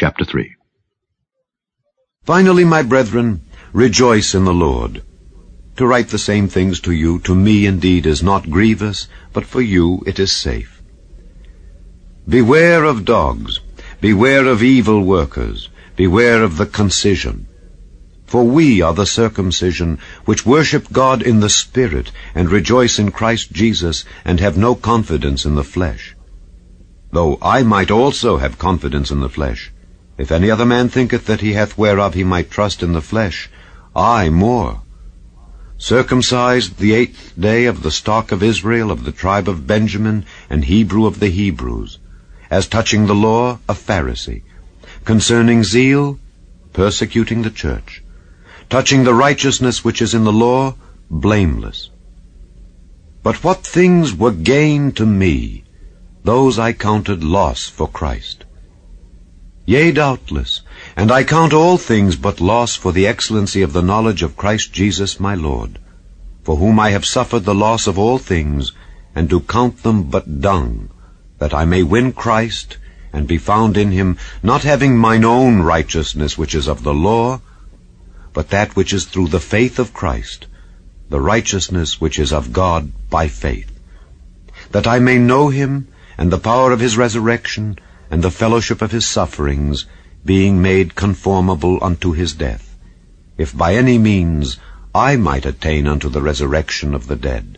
Chapter 3. Finally, my brethren, rejoice in the Lord. To write the same things to you, to me indeed is not grievous, but for you it is safe. Beware of dogs, beware of evil workers, beware of the concision. For we are the circumcision, which worship God in the Spirit, and rejoice in Christ Jesus, and have no confidence in the flesh. Though I might also have confidence in the flesh. If any other man thinketh that he hath whereof he might trust in the flesh, I more. Circumcised the 8th day of the stock of Israel, of the tribe of Benjamin, and Hebrew of the Hebrews. As touching the law, a Pharisee. Concerning zeal, persecuting the church. Touching the righteousness which is in the law, blameless. But what things were gain to me, those I counted loss for Christ. Yea, doubtless, and I count all things but loss for the excellency of the knowledge of Christ Jesus my Lord, for whom I have suffered the loss of all things, and do count them but dung, that I may win Christ, and be found in him, not having mine own righteousness which is of the law, but that which is through the faith of Christ, the righteousness which is of God by faith, that I may know him, and the power of his resurrection, and the fellowship of his sufferings, being made conformable unto his death, if by any means I might attain unto the resurrection of the dead.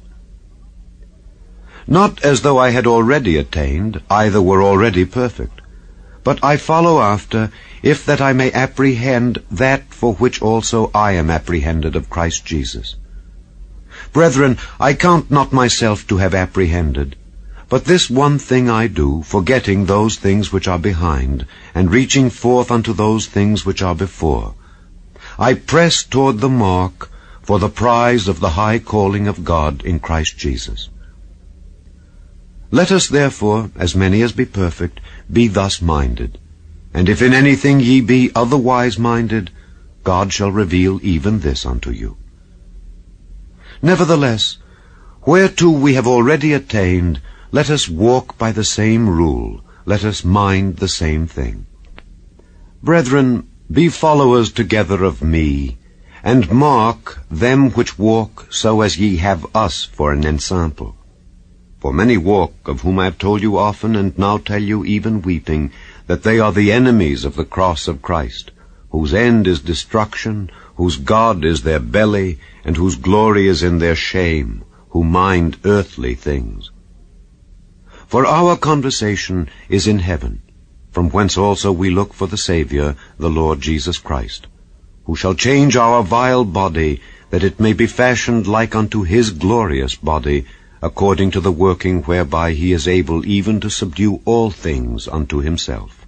Not as though I had already attained, either were already perfect, but I follow after, if that I may apprehend that for which also I am apprehended of Christ Jesus. Brethren, I count not myself to have apprehended, but this one thing I do, forgetting those things which are behind, and reaching forth unto those things which are before. I press toward the mark, for the prize of the high calling of God in Christ Jesus. Let us therefore, as many as be perfect, be thus minded. And if in anything ye be otherwise minded, God shall reveal even this unto you. Nevertheless, whereto we have already attained, let us walk by the same rule, let us mind the same thing. Brethren, be followers together of me, and mark them which walk so as ye have us for an ensample. For many walk, of whom I have told you often, and now tell you even weeping, that they are the enemies of the cross of Christ, whose end is destruction, whose God is their belly, and whose glory is in their shame, who mind earthly things. For our conversation is in heaven, from whence also we look for the Saviour, the Lord Jesus Christ, who shall change our vile body, that it may be fashioned like unto his glorious body, according to the working whereby he is able even to subdue all things unto himself.